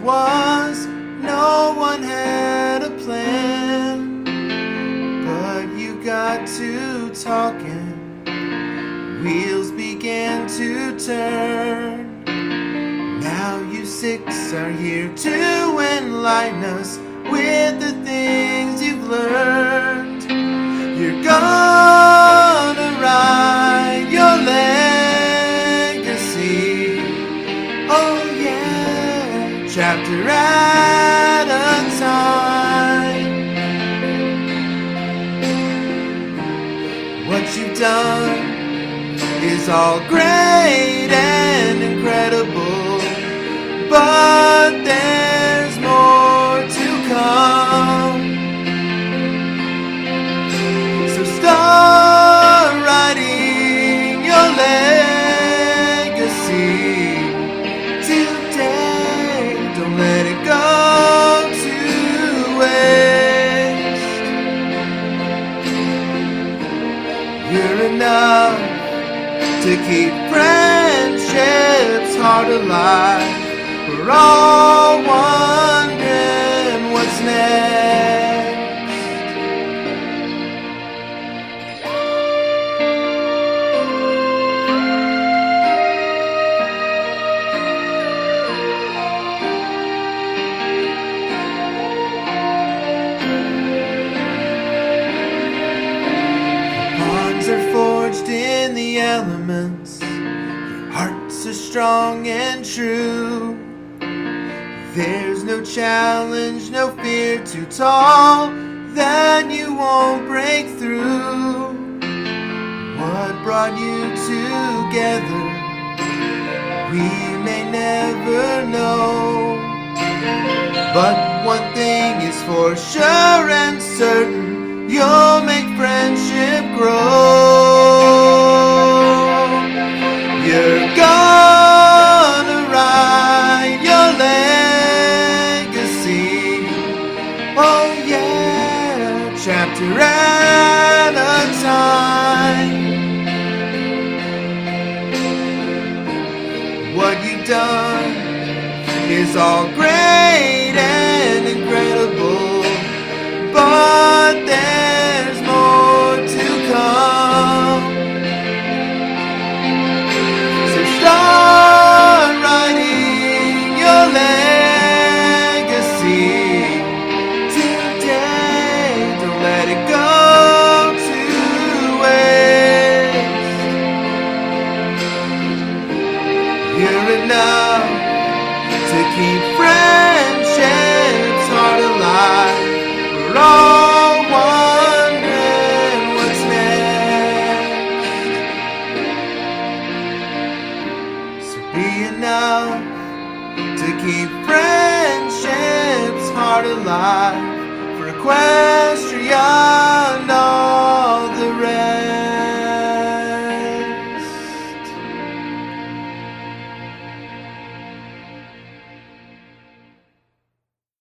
was, no one had a plan. But you got to talking, wheels began to turn. Now you six are here to enlighten us with the things you've learned. You're gonna write your legacy, oh yeah, chapter at a time. What you've done is all great and incredible, but there's more to come. So start writing your legacy today. Don't let it go to waste. You're enough to keep friendships heart alive. We're all wondering what's next. Bonds are forged in the elements. Your hearts are strong and true. There's no challenge, no fear too tall that you won't break through. What brought you together, we may never know. But one thing is for sure and certain, you'll make friendship grow. You're gonna write your legacy, oh yeah, chapter at a time. What you've done is all great and incredible, but there's more to come. So start writing your legacy today. Don't let it go to waste. You're enough to keep friendships heart alive. We're all wondering what's next. So be enough to keep friendships heart alive for Equestria.